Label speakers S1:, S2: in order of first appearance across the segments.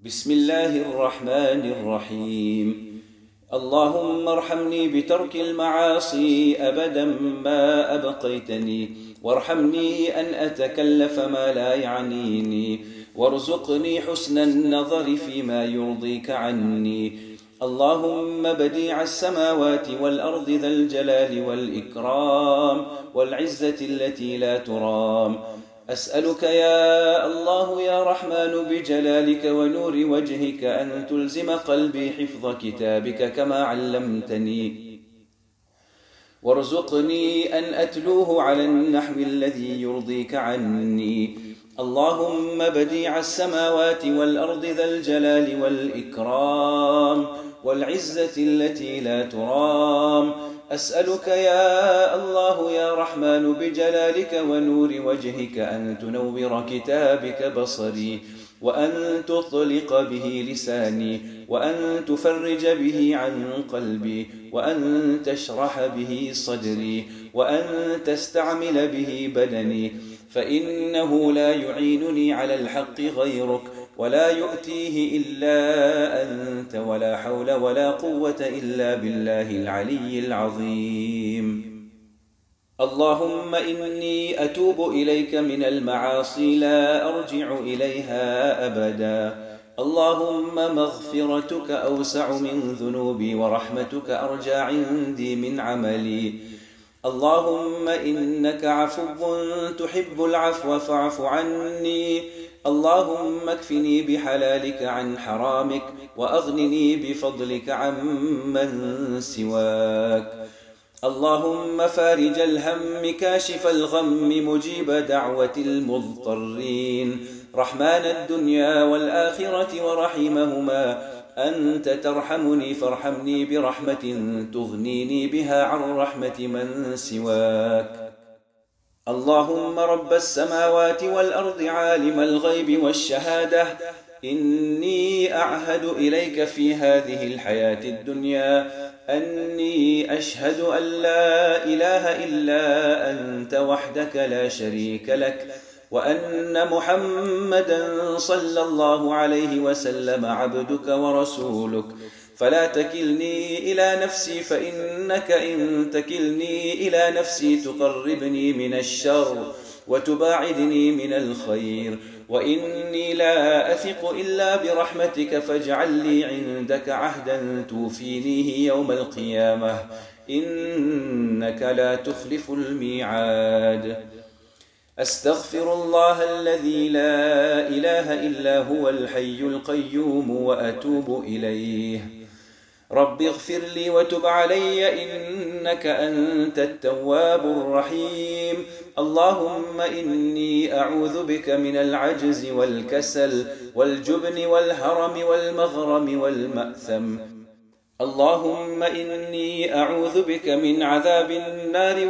S1: بسم الله الرحمن الرحيم. اللهم ارحمني بترك المعاصي أبدا ما أبقيتني، وارحمني أن أتكلف ما لا يعنيني، وارزقني حسن النظر فيما يرضيك عني. اللهم بديع السماوات والأرض ذا الجلال والإكرام والعزة التي لا ترام، أسألك يا الله يا رحمن بجلالك ونور وجهك أن تلزم قلبي حفظ كتابك كما علمتني، وارزقني أن أتلوه على النحو الذي يرضيك عني. اللهم بديع السماوات والأرض ذا الجلال والإكرام والعزة التي لا ترام، أسألك يا الله يا رحمن بجلالك ونور وجهك أن تنور كتابك بصري، وأن تطلق به لساني، وأن تفرج به عن قلبي، وأن تشرح به صدري، وأن تستعمل به بدني، فإنه لا يعينني على الحق غيرك، ولا يؤتيه إلا أنت، ولا حول ولا قوة إلا بالله العلي العظيم. اللهم إني أتوب إليك من المعاصي لا أرجع إليها أبدا. اللهم مغفرتك أوسع من ذنوبي، ورحمتك أرجى عندي من عملي. اللهم إنك عفو تحب العفو فاعف عني. اللهم اكفني بحلالك عن حرامك، وأغنني بفضلك عمن سواك. اللهم فارج الهم كاشف الغم مجيب دعوة المضطرين، رحمن الدنيا والآخرة ورحيمهما، أنت ترحمني فارحمني برحمة تغنيني بها عن رحمة من سواك. اللهم رب السماوات والأرض عالم الغيب والشهادة، إني أعهد إليك في هذه الحياة الدنيا أني أشهد أن لا إله إلا أنت وحدك لا شريك لك، وأن محمدا صلى الله عليه وسلم عبدك ورسولك، فلا تكلني إلى نفسي، فإنك إن تكلني إلى نفسي تقربني من الشر وتباعدني من الخير، وإني لا أثق إلا برحمتك، فاجعل لي عندك عهدا توفينيه يوم القيامة، إنك لا تخلف الميعاد. أستغفر الله الذي لا إله إلا هو الحي القيوم وأتوب إليه. رب اغفر لي وتب علي إنك أنت التواب الرحيم. اللهم إني أعوذ بك من العجز والكسل والجبن والهرم والمغرم والمأثم. اللهم إني أعوذ بك من عذاب النار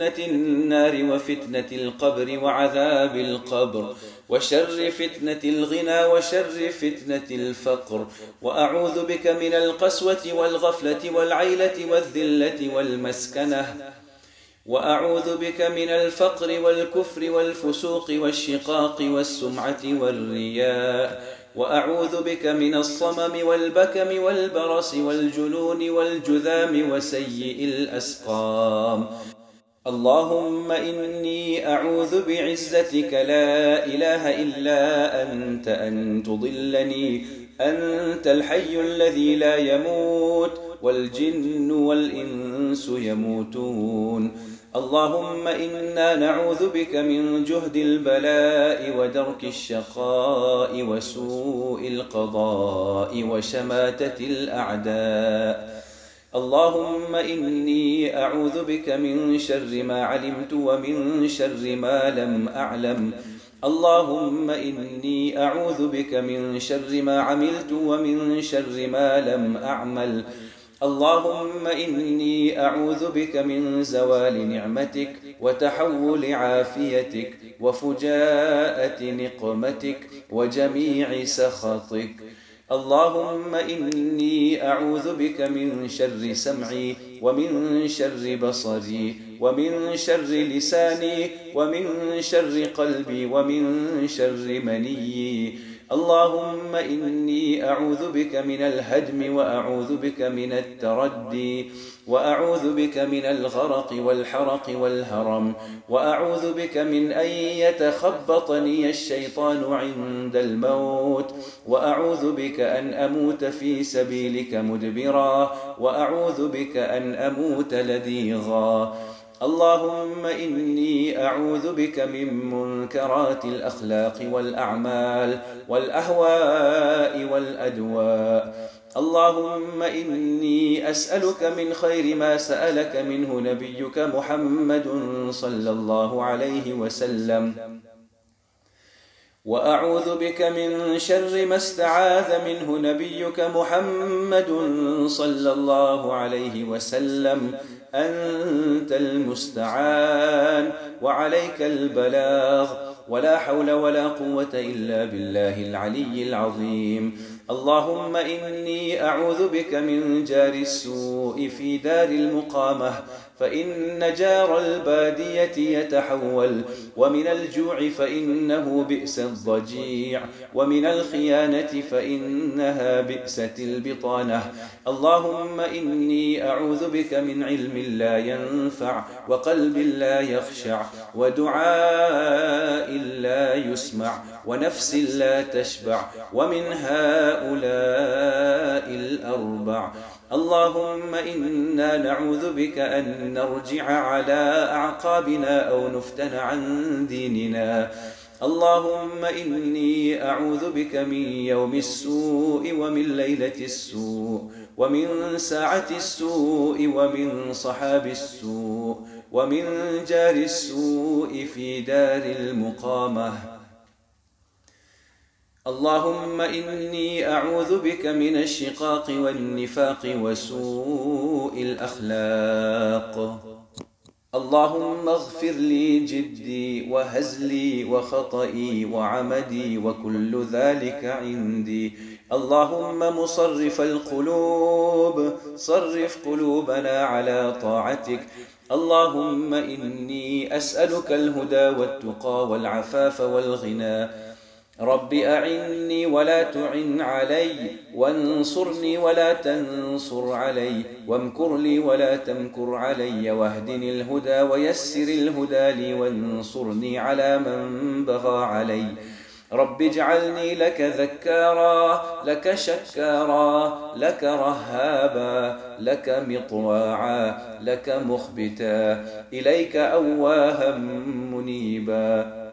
S1: وفتنة القبر وعذاب القبر، وشر فتنة الغنى وشر فتنة الفقر، وأعوذ بك من القسوة والغفلة والعيلة والذلة والمسكنة، وأعوذ بك من الفقر والكفر والفسوق والشقاق والسمعة والرياء، وأعوذ بك من الصمم والبكم والبرص والجنون والجذام وسيء الأسقام. اللهم إني أعوذ بعزتك لا إله إلا أنت أن تضلني، أنت الحي الذي لا يموت، والجن والإنس يموتون. اللهم إنا نعوذ بك من جهد البلاء ودرك الشقاء وسوء القضاء وشماتة الأعداء. اللهم إني أعوذ بك من شر ما علمت ومن شر ما لم أعلم. اللهم إني أعوذ بك من شر ما عملت ومن شر ما لم أعمل. اللهم إني أعوذ بك من زوال نعمتك وتحول عافيتك وفجاءة نقمتك وجميع سخطك. اللهم إني أعوذ بك من شر سمعي ومن شر بصري ومن شر لساني ومن شر قلبي ومن شر مني. اللهم إني أعوذ بك من الهدم وأعوذ بك من التردي وأعوذ بك من الغرق والحرق والهرم وأعوذ بك من أن يتخبطني الشيطان عند الموت وأعوذ بك أن أموت في سبيلك مدبرا وأعوذ بك أن أموت لذيغا اللهم إني أعوذ بك من منكرات الأخلاق والأعمال والأهواء والأدواء اللهم إني أسألك من خير ما سألك منه نبيك محمد صلى الله عليه وسلم وأعوذ بك من شر ما استعاذ منه نبيك محمد صلى الله عليه وسلم أنت المستعان وعليك البلاغ ولا حول ولا قوة إلا بالله العلي العظيم اللهم إني أعوذ بك من جار السوء في دار المقامة فإن جار البادية يتحول ومن الجوع فإنه بئس الضجيع ومن الخيانة فإنها بئست البطانة اللهم إني أعوذ بك من علم لا ينفع وقلب لا يخشع ودعاء لا يسمع ونفس لا تشبع ومن هؤلاء الأربع اللهم إنا نعوذ بك أن نرجع على أعقابنا أو نفتن عن ديننا اللهم إني أعوذ بك من يوم السوء ومن ليلة السوء ومن ساعة السوء ومن صحاب السوء ومن جار السوء في دار المقامة اللهم إني أعوذ بك من الشقاق والنفاق وسوء الأخلاق اللهم اغفر لي جدي وهزلي وخطئي وعمدي وكل ذلك عندي اللهم مصرف القلوب صرف قلوبنا على طاعتك اللهم إني أسألك الهدى والتقى والعفاف والغنى رب أعني ولا تعن علي وانصرني ولا تنصر علي وامكر لي ولا تمكر علي واهدني الهدى ويسر الهدى لي وانصرني على من بغى علي رب اجعلني لك ذكارا لك شكارا لك رهابا لك مطواعا لك مخبتا إليك أواها منيبا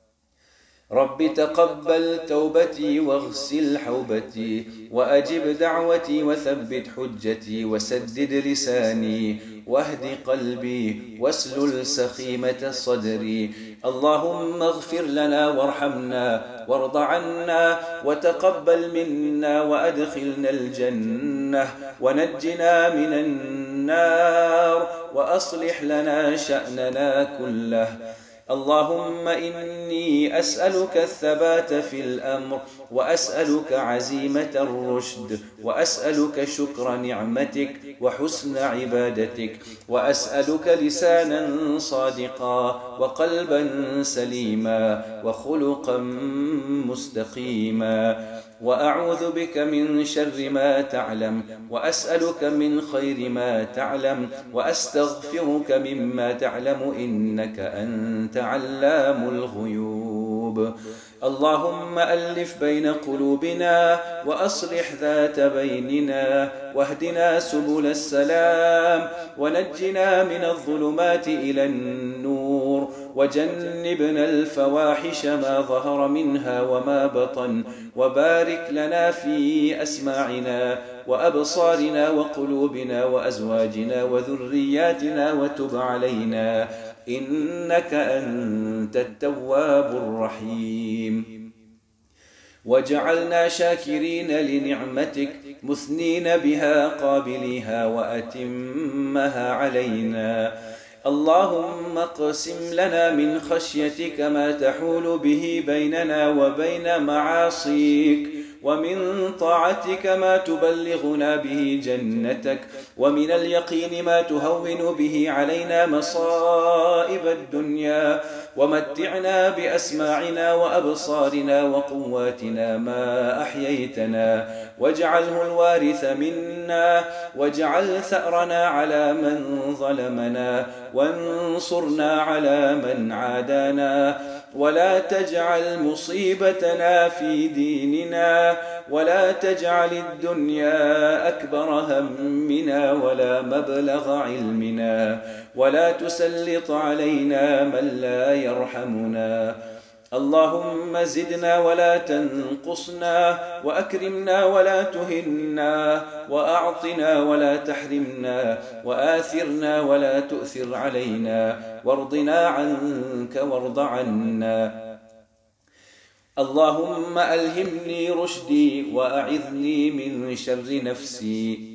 S1: رب تقبل توبتي واغسل حوبتي وأجب دعوتي وثبت حجتي وسدد لساني واهد قلبي واسلل سخيمة صدري اللهم اغفر لنا وارحمنا وارض عنا وتقبل منا وأدخلنا الجنة ونجنا من النار وأصلح لنا شأننا كله اللهم إني أسألك الثبات في الأمر وأسألك عزيمة الرشد وأسألك شكر نعمتك وحسن عبادتك وأسألك لسانا صادقا وقلبا سليما وخلقا مستقيما وأعوذ بك من شر ما تعلم وأسألك من خير ما تعلم وأستغفرك مما تعلم إنك أنت علام الغيوب اللهم ألف بين قلوبنا وأصلح ذات بيننا واهدنا سبل السلام ونجنا من الظلمات إلى النور وجنبنا الفواحش ما ظهر منها وما بطن وبارك لنا في أسماعنا وأبصارنا وقلوبنا وأزواجنا وذرياتنا وتب علينا إنك أنت التواب الرحيم وجعلنا شاكرين لنعمتك مثنين بها قابليها وأتمها علينا اللهم اقسم لنا من خشيتك ما تحول به بيننا وبين معاصيك ومن طاعتك ما تبلغنا به جنتك، ومن اليقين ما تهون به علينا مصائب الدنيا، ومتعنا بأسماعنا وأبصارنا وقواتنا ما أحييتنا، واجعله الوارث منا، واجعل ثأرنا على من ظلمنا، وانصرنا على من عادانا، ولا تجعل مصيبتنا في ديننا، ولا تجعل الدنيا أكبر همنا ولا مبلغ علمنا، ولا تسلط علينا من لا يرحمنا. اللهم زدنا ولا تنقصنا، وأكرمنا ولا تهنا، وأعطنا ولا تحرمنا، وآثرنا ولا تؤثر علينا، وارضنا عنك وارض عنا. اللهم ألهمني رشدي وأعذني من شر نفسي.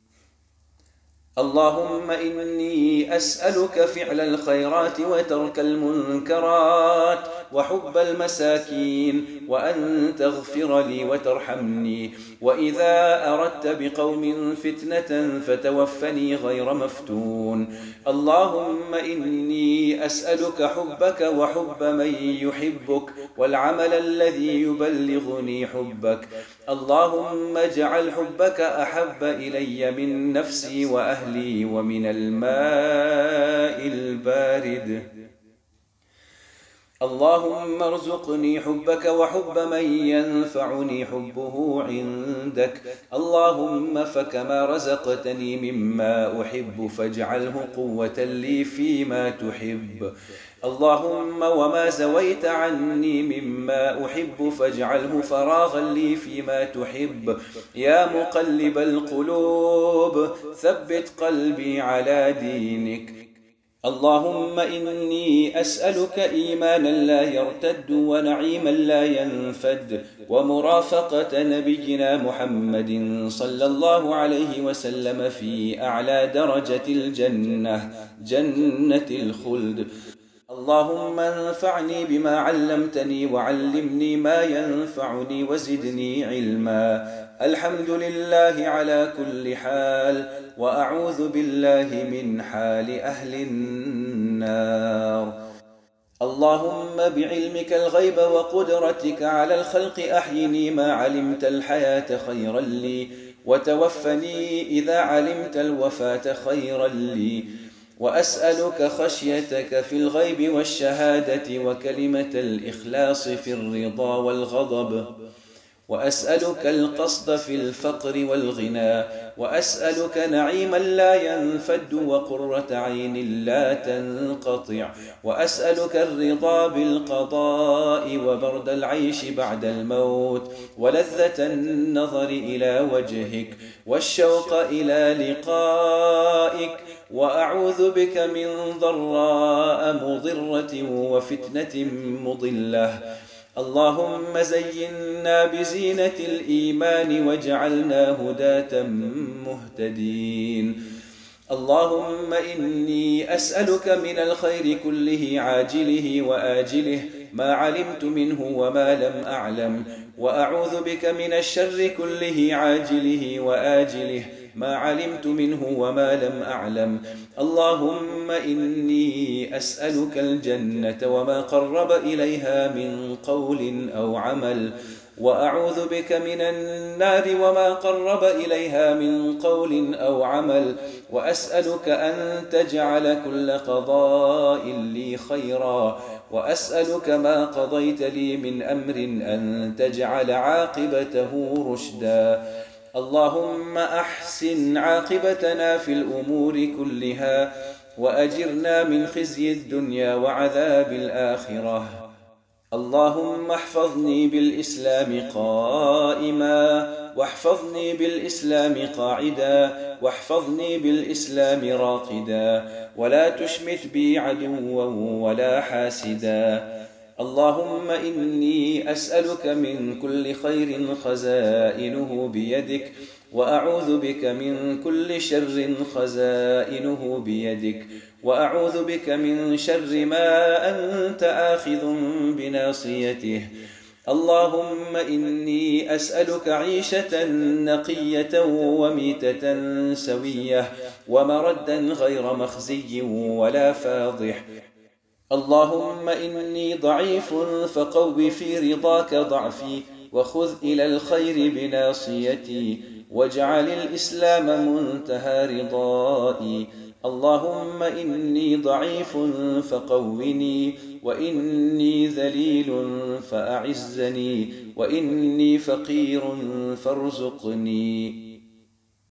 S1: اللهم إني أسألك فعل الخيرات وترك المنكرات وحب المساكين، وأن تغفر لي وترحمني، وإذا أردت بقوم فتنة فتوفني غير مفتون. اللهم إني أسألك حبك وحب من يحبك، والعمل الذي يبلغني حبك. اللهم اجعل حبك أحب إلي من نفسي وأهلي ومن الماء البارد. اللهم ارزقني حبك وحب من ينفعني حبه عندك. اللهم فكما رزقتني مما أحب فاجعله قوة لي فيما تحب. اللهم وما زويت عني مما أحب فاجعله فراغا لي فيما تحب. يا مقلب القلوب ثبت قلبي على دينك. اللهم إني أسألك إيمانا لا يرتد، ونعيما لا ينفد، ومرافقة نبينا محمد صلى الله عليه وسلم في أعلى درجة الجنة، جنة الخلد. اللهم انفعني بما علمتني، وعلمني ما ينفعني، وزدني علما. الحمد لله على كل حال، وأعوذ بالله من حال أهل النار. اللهم بعلمك الغيب وقدرتك على الخلق أحيني ما علمت الحياة خيرا لي، وتوفني إذا علمت الوفاة خيرا لي. وأسألك خشيتك في الغيب والشهادة، وكلمة الإخلاص في الرضا والغضب. وأسألك القصد في الفقر والغنى. وأسألك نعيما لا ينفد، وقرة عين لا تنقطع. وأسألك الرضا بالقضاء، وبرد العيش بعد الموت، ولذة النظر إلى وجهك، والشوق إلى لقائك. وأعوذ بك من ضراء مضرة وفتنة مضلة. اللهم زينا بزينة الإيمان، واجعلنا هداة مهتدين. اللهم إني أسألك من الخير كله عاجله وآجله، ما علمت منه وما لم أعلم، وأعوذ بك من الشر كله عاجله وآجله، ما علمت منه وما لم أعلم. اللهم إني أسألك الجنة وما قرب إليها من قول أو عمل، وأعوذ بك من النار وما قرب إليها من قول أو عمل. وأسألك أن تجعل كل قضاء لي خيرا، وأسألك ما قضيت لي من أمر أن تجعل عاقبته رشدا. اللهم أحسن عاقبتنا في الأمور كلها، وأجرنا من خزي الدنيا وعذاب الآخرة. اللهم احفظني بالإسلام قائما، واحفظني بالإسلام قاعدا، واحفظني بالإسلام راقدا، ولا تشمت بي عدوا ولا حاسدا. اللهم إني أسألك من كل خير خزائنه بيدك، وأعوذ بك من كل شر خزائنه بيدك، وأعوذ بك من شر ما أنت آخذ بناصيته. اللهم إني أسألك عيشة نقية وميتة سوية ومردا غير مخزي ولا فاضح. اللهم إني ضعيف فقو في رضاك ضعفي وخذ إلى الخير بناصيتي واجعل الإسلام منتهى رضائي. اللهم إني ضعيف فقوني وإني ذليل فأعزني وإني فقير فارزقني.